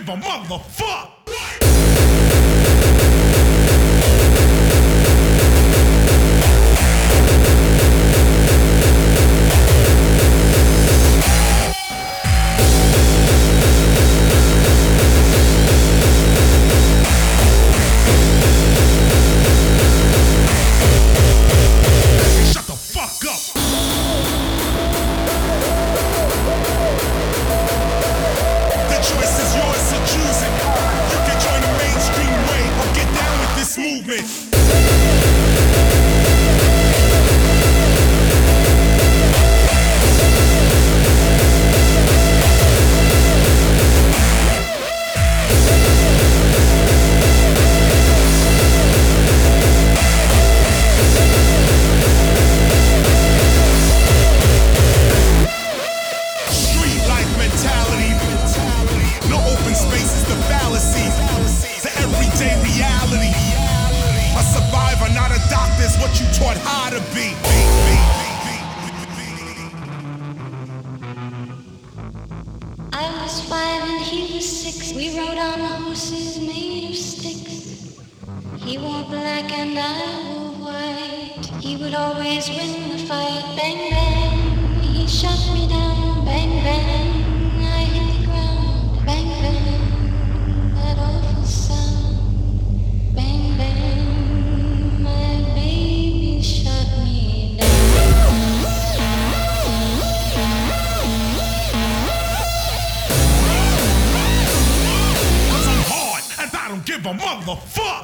give a motherfuck. Shut the fuck up. The choice is yours, so choose it. You can join the mainstream way or get down with this movement. Street life mentality. No open space is the fallacy. The everyday reality. A survivor, not a doctor, is what you taught how to be. I was 5 and he was 6. We rode on horses made of sticks. He wore black and I wore white. He would always win the fight. Bang, bang. He shot me down. Bang, bang. I hit the ground. Bang, bang. That awful sound. Bang, bang. My baby shot me down. Cause I'm hard and I don't give a motherfuck.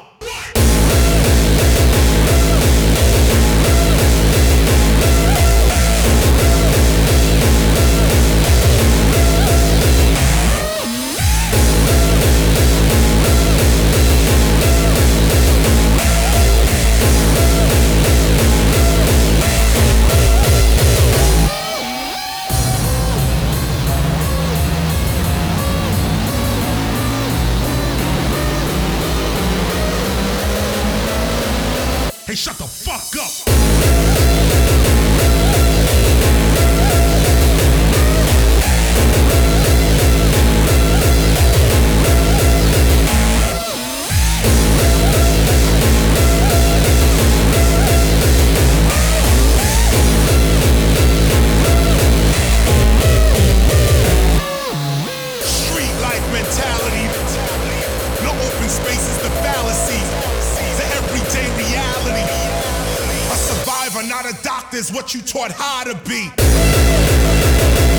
Hey, shut the fuck up. Street life mentality. No open space is the fallacy. The everyday reality. A survivor, not a doctor, is what you taught how to be.